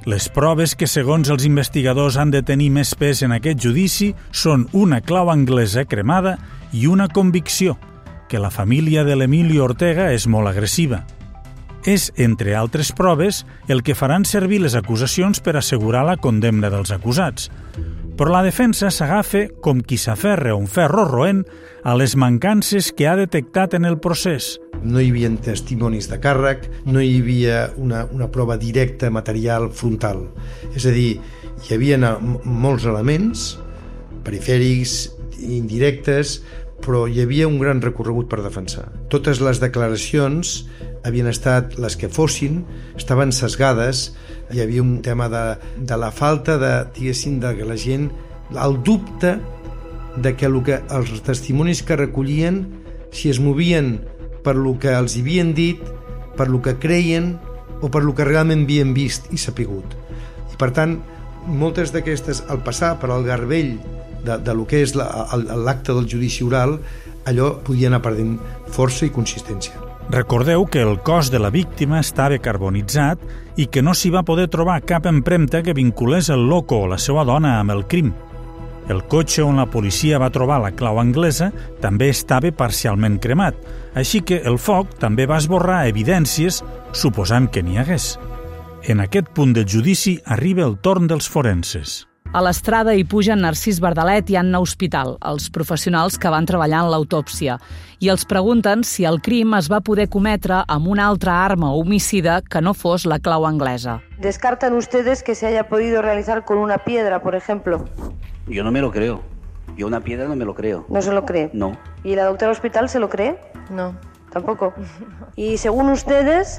Les proves que, segons els investigadors, han de tenir més pes en aquest judici són una clau anglesa cremada i una convicció, que la família de l'Emilio Ortega és molt agressiva. És, entre altres proves, el que faran servir les acusacions per assegurar la condemna dels acusats. Però la defensa s'agafa, com qui s'aferra a un ferro roent, a les mancances que ha detectat en el procés. No hi havia testimonis de càrrec, no hi havia una prova directa, material, frontal. És a dir, hi havia molts elements, perifèrics, indirectes, però hi havia un gran recorregut per defensar. Totes les declaracions havien estat les que fossin, estaven sesgades, hi havia un tema de la falta de que la gent, el dubte de que els testimonis que recollien, si es movien per lo que els havien dit, per lo que creien o per lo que realment havien vist i sapigut. I per tant, moltes d'aquestes, al passar per al garbell de lo que és l'acte del judici oral, allò podia anar perdent força i consistència. Recordeu que el cos de la víctima estava carbonitzat i que no s'hi va poder trobar cap empremta que vinculés el loco o la seva dona amb el crim. El cotxe on la policia va trobar la clau anglesa també estava parcialment cremat, així que el foc també va esborrar evidències, suposant que n'hi hagués. En aquest punt del judici arriba el torn dels forenses. A l'estrada hi pugen Narcís Bardalet i Anna Hospital, els professionals que van treballar en l'autòpsia, i els pregunten si el crim es va poder cometre amb una altra arma homicida que no fos la clau anglesa. ¿Descartan ustedes que se haya podido realizar con una piedra, por ejemplo? Yo no me lo creo. Yo una piedra no me lo creo. ¿No se lo cree? No. ¿Y la doctora Hospital se lo cree? No. Tampoco. Y según ustedes,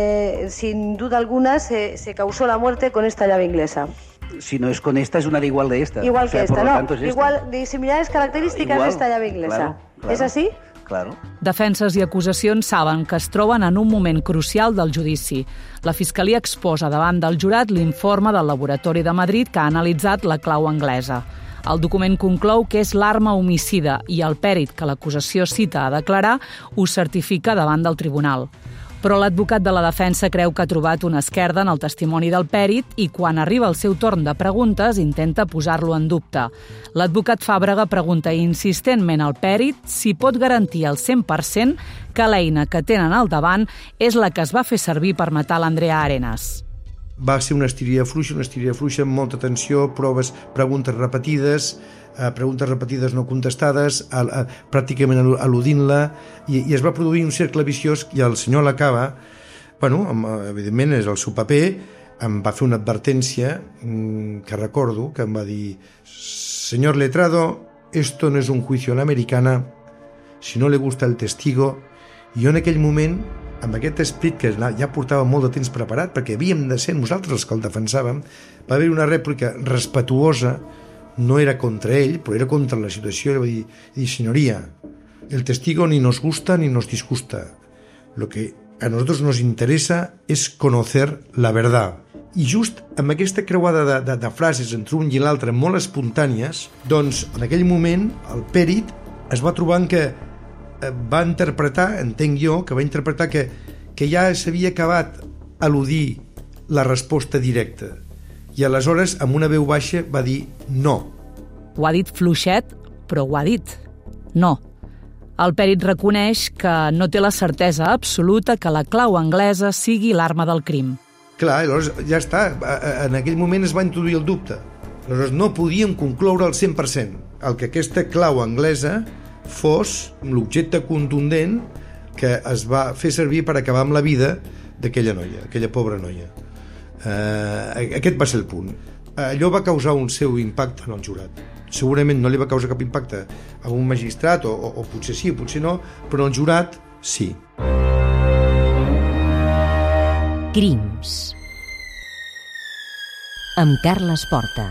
sin duda alguna, se causó la muerte con esta llave inglesa. Si no es con esta, es una de igual de esta. Igual que esta, ¿no? Es igual, de similares características igual, de esta llave inglesa. Claro. ¿Es así? Claro. Defenses i acusacions saben que es troben en un moment crucial del judici. La Fiscalia exposa davant del jurat l'informe del Laboratori de Madrid que ha analitzat la clau anglesa. El document conclou que és l'arma homicida i el pèrit que l'acusació cita a declarar ho certifica davant del tribunal. Però l'advocat de la defensa creu que ha trobat una esquerda en el testimoni del pèrit i quan arriba el seu torn de preguntes intenta posar-lo en dubte. L'advocat Fàbrega pregunta insistentment al pèrit si pot garantir al 100% que l'eina que tenen al davant és la que es va fer servir per matar l'Andrea Arenas. Va ser una estiria fluixa amb molta tensió, proves, preguntes repetides no contestades, pràcticament al·ludint-la, i es va produir un cercle viciós i el senyor l'acaba, evidentment és el seu paper, em va fer una advertència que recordo, que em va dir: «Señor letrado, esto no es un juicio a la americana, si no le gusta el testigo». I jo en aquell moment, amb aquest esperit que ja portava molt de temps preparat, perquè havíem de ser nosaltres els que el defensàvem, va haver una rèplica respetuosa, no era contra ell, però era contra la situació, i va dir: «Señoría, el testigo ni nos gusta ni nos disgusta. Lo que a nosotros nos interesa es conocer la verdad». I just amb aquesta creuada de frases entre un i l'altre molt espontànies, doncs en aquell moment el pèrit es va trobar que va interpretar, entenc jo, que ja s'havia acabat al·ludir la resposta directa. I aleshores, amb una veu baixa, va dir no. Ho ha dit fluixet, però ho ha dit. No. El pèrit reconeix que no té la certesa absoluta que la clau anglesa sigui l'arma del crim. Clar, llavors ja està. En aquell moment es va introduir el dubte. Aleshores no podíem concloure al 100% el que aquesta clau anglesa fos l'objecte contundent que es va fer servir per acabar amb la vida d'aquella noia, aquella pobra noia. Aquest va ser el punt. Allò va causar un seu impacte en el jurat. Segurament no li va causar cap impacte a un magistrat, o potser sí, potser no, però en el jurat sí. Crims amb Carles Porta.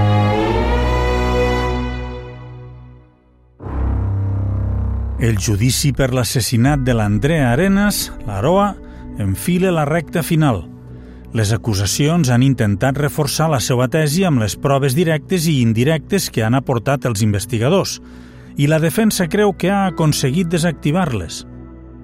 El judici per l'assassinat de l'Andrea Arenas, l'Aroa, enfila la recta final. Les acusacions han intentat reforçar la seva tesi amb les proves directes i indirectes que han aportat els investigadors, i la defensa creu que ha aconseguit desactivar-les.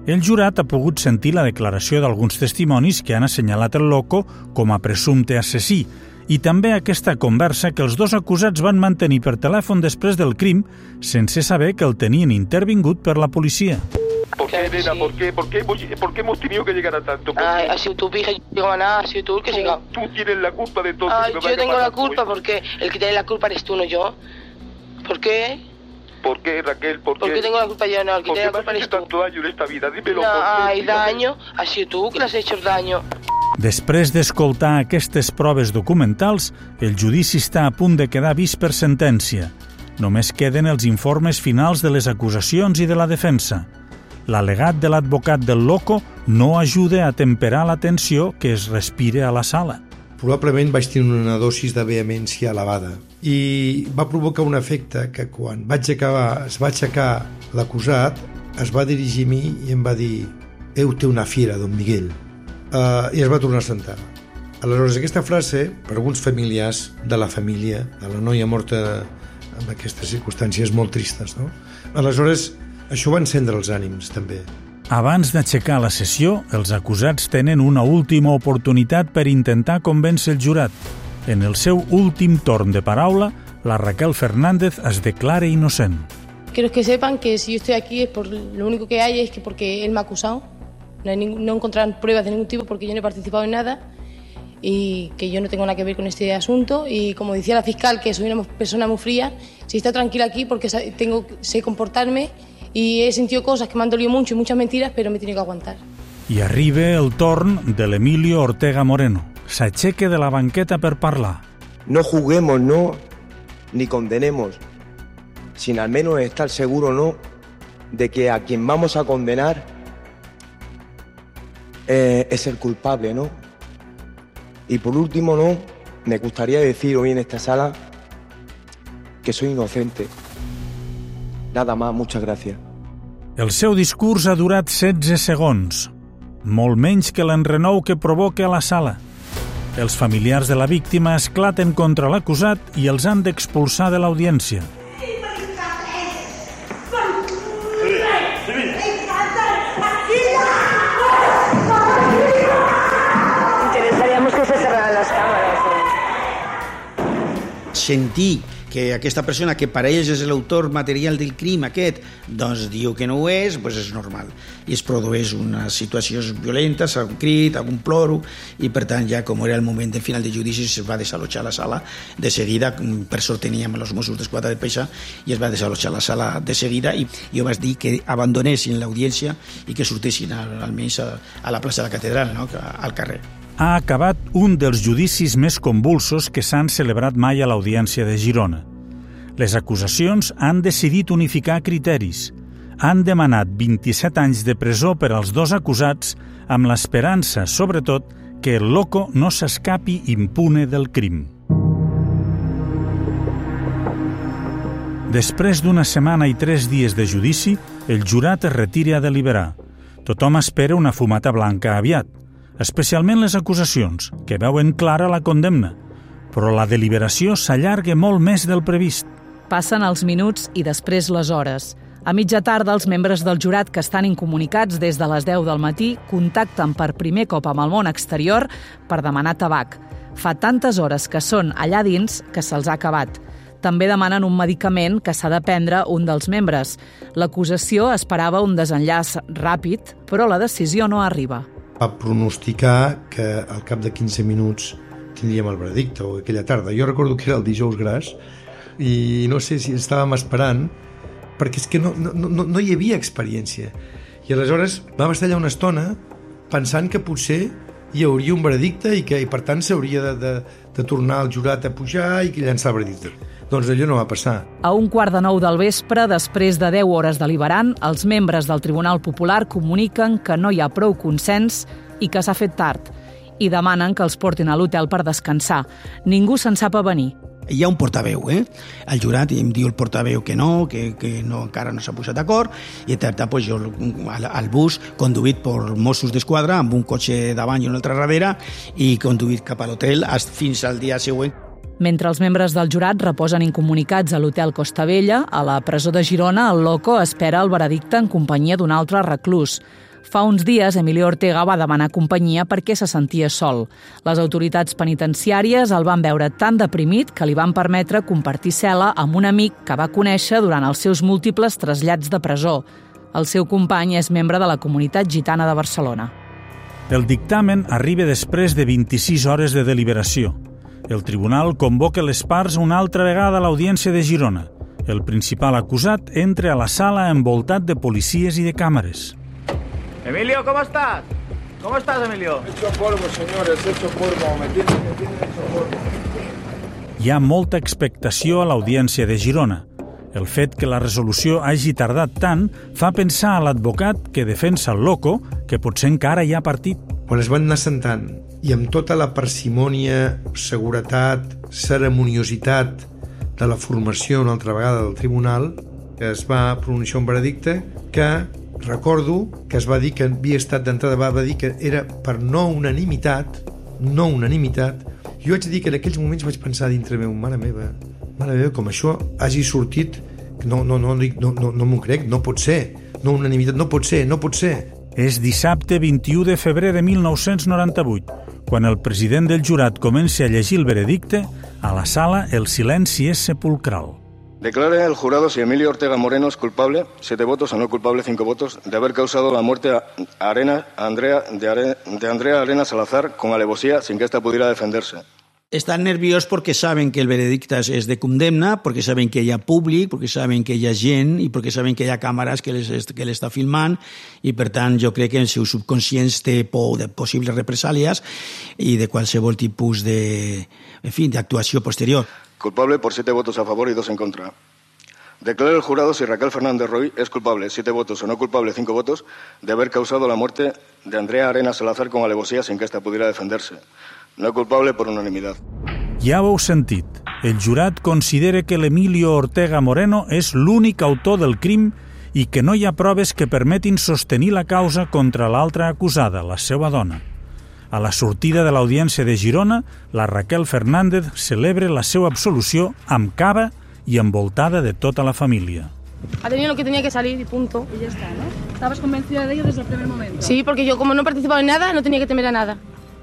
El jurat ha pogut sentir la declaració d'alguns testimonis que han assenyalat el Loco com a presumpte assassí i també aquesta conversa que els dos acusats van mantenir per telèfon després del crim sense saber que el tenien intervingut per la policia. ¿Por qué, nena? ¿Por qué hemos tenido que llegar a tanto? Ha sido tu hija, yo nada, ha sido tú el que llegado. Tú tienes la culpa de todo. Yo tengo la culpa porque el que tiene la culpa eres tú, no yo. ¿Por qué? ¿Por qué, Raquel? ¿Por qué tengo la culpa yo? No, el que tiene la culpa eres tú. Tanto daño en esta vida? Dímelo. No hay daño, ha sido tú que le has hecho el daño. Després d'escoltar aquestes proves documentals, el judici està a punt de quedar vist per sentència. Només queden els informes finals de les acusacions i de la defensa. L'al·legat de l'advocat del Loco no ajuda a temperar la tensió que es respira a la sala. Probablement vaig tenir una dosis de vehemència elevada i va provocar un efecte que quan es va aixecar l'acusat es va dirigir a mi i em va dir «Eu té una fiera, don Miguel», i es va tornar a sentar. Aleshores, aquesta frase, per alguns familiars de la família, de la noia morta en aquestes circumstàncies molt tristes, no? Aleshores, això va encendre els ànims, també. Abans d'aixecar la sessió, els acusats tenen una última oportunitat per intentar convèncer el jurat. En el seu últim torn de paraula, la Raquel Fernández es declara innocent. Quiero que sepan que si yo estoy aquí es por lo único que hay es que porque él me ha acusado. No encontraron pruebas de ningún tipo porque yo no he participado en nada y que yo no tengo nada que ver con este asunto. Y como decía la fiscal, que soy una persona muy fría, si está tranquila aquí porque sé comportarme y he sentido cosas que me han dolido mucho y muchas mentiras, pero me he tenido que aguantar. I arriba el torn de l'Emilio Ortega Moreno. S'aixeca de la banqueta per parlar. No juguemos, no, ni condenemos, sin al menos estar seguro, no, de que a quien vamos a condenar es el culpable, ¿no? Y por último, no, me gustaría decir hoy en esta sala que soy inocente. Nada más, muchas gracias. El seu discurs ha durat 16 segons, molt menys que l'enrenou que provoca a la sala. Els familiars de la víctima esclaten contra l'acusat i els han d'expulsar de l'audiència. Interesaríamos que se cerraran las cámaras. Sentir que aquesta persona que per ells és l'autor material del crim aquest, doncs diu que no ho és, doncs és normal. I es produeix unes situacions violentes, algun crit, algun ploro, i per tant ja com era el moment del final de judici es va desallotjar la sala de seguida, per sort teníem els Mossos d'Esquadra de Paixa i es va desallotjar la sala de seguida i jo vaig dir que abandonessin l'audiència i que sortessin almenys a la plaça de la Catedral, no? Al carrer. Ha acabat un dels judicis més convulsos que s'han celebrat mai a l'Audiència de Girona. Les acusacions han decidit unificar criteris. Han demanat 27 anys de presó per als dos acusats amb l'esperança, sobretot, que el Loco no s'escapi impune del crim. Després d'una setmana i 3 dies de judici, el jurat es retira a deliberar. Tothom espera una fumata blanca aviat, especialment les acusacions, que veuen clara la condemna. Però la deliberació s'allarga molt més del previst. Passen els minuts i després les hores. A mitja tarda, els membres del jurat que estan incomunicats des de les 10 del matí contacten per primer cop amb el món exterior per demanar tabac. Fa tantes hores que són allà dins que se'ls ha acabat. També demanen un medicament que s'ha de prendre un dels membres. L'acusació esperava un desenllaç ràpid, però la decisió no arriba. Va pronosticar que al cap de 15 minuts tindríem el veredicte, o aquella tarda. Jo recordo que era el dijous gras i no sé si estàvem esperant, perquè és que no hi havia experiència. I aleshores vam estar allà una estona pensant que potser hi hauria un veredicte i que per tant s'hauria de tornar el jurat a pujar i que llançar el veredicte. Doncs allò no va passar. A 1:15 del vespre, després de 10 hores deliberant, els membres del Tribunal Popular comuniquen que no hi ha prou consens i que s'ha fet tard, i demanen que els portin a l'hotel per descansar. Ningú se'n sap avenir. Hi ha un portaveu, el jurat, i em diu el portaveu que no, encara no s'ha posat d'acord, i pues jo al bus, conduït per Mossos d'Esquadra, amb un cotxe davant i un altre darrere, i conduït cap a l'hotel fins al dia següent. Mentre els membres del jurat reposen incomunicats a l'hotel Costa Vella, a la presó de Girona, el Loco espera el veredicte en companyia d'un altre reclús. Fa uns dies, Emilio Ortega va demanar companyia perquè se sentia sol. Les autoritats penitenciàries el van veure tan deprimit que li van permetre compartir cel·la amb un amic que va conèixer durant els seus múltiples trasllats de presó. El seu company és membre de la comunitat gitana de Barcelona. El dictamen arriba després de 26 hores de deliberació. El tribunal convoca les parts una altra vegada a l'audiència de Girona. El principal acusat entra a la sala envoltat de policies i de càmeres. Emilio, ¿cómo estás? ¿Cómo estás, Emilio? Hecho polvo, señores, hecho polvo. Me tienen hecho polvo. Hi ha molta expectació a l'audiència de Girona. El fet que la resolució hagi tardat tant fa pensar a l'advocat que defensa el loco que potser encara hi ha partit. Quan es van anar sentant i amb tota la parsimònia, seguretat, ceremoniositat de la formació una altra vegada del tribunal, que es va pronunciar un veredicte que recordo que es va dir que havia estat d'entrada, va dir que era per no unanimitat. Jo haig de dir que en aquells moments vaig pensar dintre meu, mare meva, com això hagi sortit, no m'ho crec, no pot ser, no unanimitat, no pot ser. És dissabte 21 de febrer de 1998. Quan el president del jurat comença a llegir el veredicte, a la sala el silenci és sepulcral. Declara el jurado si Emilio Ortega Moreno es culpable, 7 votos, o no culpable, 5 votos, de haber causado la muerte de Andrea Arenas Salazar con alevosía sin que ésta pudiera defenderse. Estan nerviós perquè saben que el veredicte és de condemna, perquè saben que hi ha públic, perquè saben que hi ha gent i perquè saben que hi ha càmeres que l'està filmant i, per tant, jo crec que el seu subconscient té por de possibles represàlies i de qualsevol tipus d'actuació posterior. Culpable por 7 votos a favor y 2 en contra. Declara el jurado si Raquel Fernández Roy es culpable, 7 votos, o no culpable, 5 votos, de haber causado la muerte de Andrea Arenas Salazar con alevosía sin que ésta pudiera defenderse. No culpable por unanimidad. Ja ho heu sentit. El jurat considera que l'Emilio Ortega Moreno és l'únic autor del crim i que no hi ha proves que permetin sostenir la causa contra l'altra acusada, la seva dona. A la sortida de l'audiència de Girona, la Raquel Fernández celebra la seva absolució amb cava y envoltada de tota la família. Ha tenido lo que tenía que salir y punto. Y ya está, ¿no? ¿Estabas convencida de ello desde el primer momento? Sí, porque yo como no he participado en nada, no tenía que temer a nada.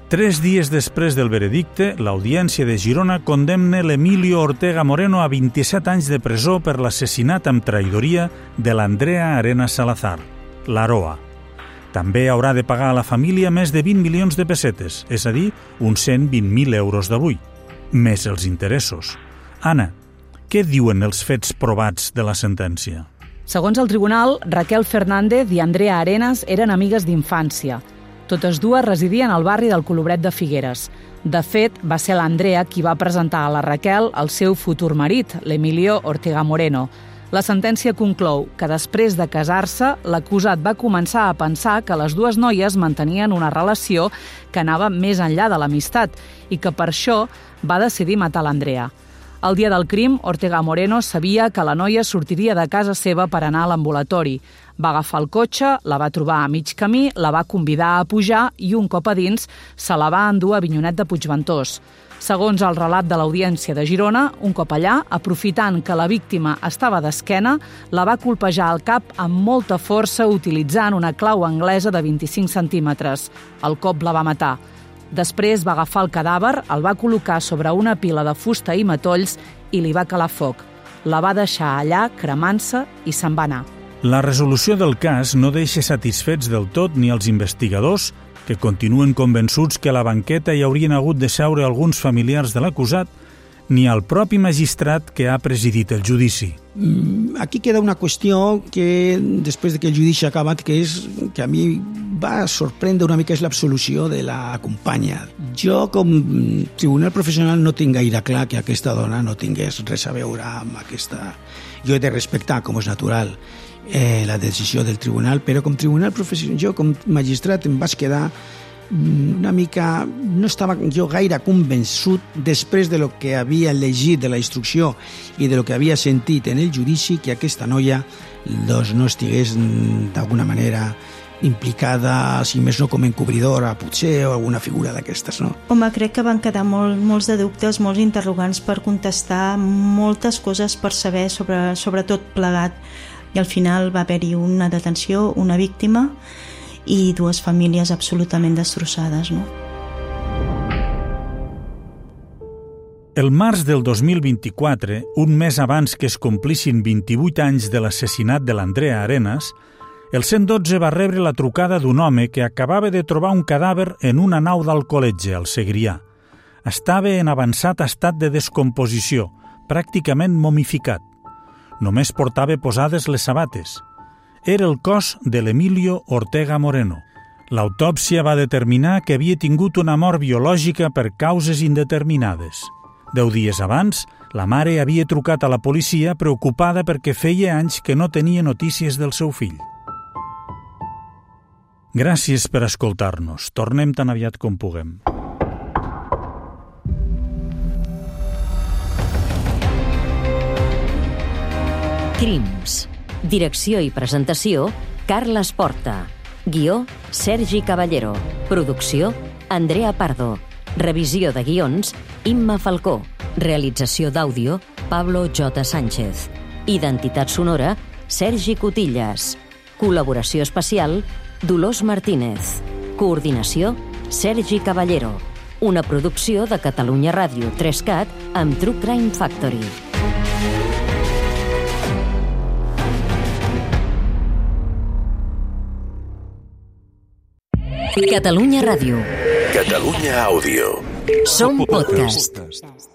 3 dies després del veredicte, l'audiència de Girona condemna l'Emilio Ortega Moreno a 27 anys de presó per l'assassinat amb traïdoria de l'Andrea Arenas Salazar, l'Aroa. També haurà de pagar a la família més de 20 milions de pessetes, és a dir, uns 120.000 euros d'avui, més els interessos. Anna, què diuen els fets provats de la sentència? Segons el tribunal, Raquel Fernández i Andrea Arenas eren amigues d'infància. Totes dues residien al barri del Colobret de Figueres. De fet, va ser l'Andrea qui va presentar a la Raquel el seu futur marit, l'Emilio Ortega Moreno. La sentència conclou que després de casar-se, l'acusat va començar a pensar que les dues noies mantenien una relació que anava més enllà de l'amistat i que per això va decidir matar l'Andrea. El dia del crim, Ortega Moreno sabia que la noia sortiria de casa seva per anar a l'ambulatori. Va agafar el cotxe, la va trobar a mig camí, la va convidar a pujar i un cop a dins se la va endur a Avinyonet de Puigventós. Segons el relat de l'audiència de Girona, un cop allà, aprofitant que la víctima estava d'esquena, la va colpejar al cap amb molta força utilitzant una clau anglesa de 25 centímetres. El cop la va matar. Després va agafar el cadàver, el va col·locar sobre una pila de fusta i matolls i li va calar foc. La va deixar allà cremant-se i se'n va anar. La resolució del cas no deixa satisfets del tot ni els investigadors, que continuen convençuts que a la banqueta hi haurien hagut de seure alguns familiars de l'acusat, ni al propi magistrat que ha presidit el judici. Aquí queda una qüestió que, després que el judici ha acabat, que a mi va sorprendre una mica, és l'absolució de la companya. Jo, com tribunal professional, no tinc gaire clar que aquesta dona no tingués res a veure amb aquesta... Jo he de respectar, com és natural, la decisió del tribunal, però com tribunal professional, jo com magistrat em vaig quedar una mica... No estava jo gaire convençut, després de lo que havia llegit de la instrucció i de lo que havia sentit en el judici, que aquesta noia doncs, no estigués d'alguna manera implicada, si més no com encobridora, potser, o alguna figura d'aquestes, no? Home, crec que van quedar molts de dubtes, molts interrogants per contestar, moltes coses per saber sobre tot plegat, i al final va haver-hi una detenció, una víctima, i dues famílies absolutament destrossades, no? El març del 2024, un mes abans que es complissin 28 anys de l'assassinat de l'Andrea Arenas, el 112 va rebre la trucada d'un home que acabava de trobar un cadàver en una nau d'Alcoletge, al Segrià. Estava en avançat estat de descomposició, pràcticament momificat. Només portava posades les sabates. Era el cos de l'Emilio Ortega Moreno. L'autòpsia va determinar que havia tingut una mort biològica per causes indeterminades. 10 dies abans, la mare havia trucat a la policia preocupada perquè feia anys que no tenia notícies del seu fill. Gràcies per escoltar-nos. Tornem tan aviat com puguem. Crims. Direcció i presentació, Carles Porta. Guió, Sergi Caballero. Producció, Andrea Pardo. Revisió de guions, Imma Falcó. Realització d'àudio, Pablo J. Sánchez. Identitat sonora, Sergi Cotillas. Col·laboració especial, Dolors Martínez. Coordinació, Sergi Caballero. Una producció de Catalunya Ràdio 3CAT amb True Crime Factory. Catalunya Ràdio. Catalunya Àudio. Som podcast.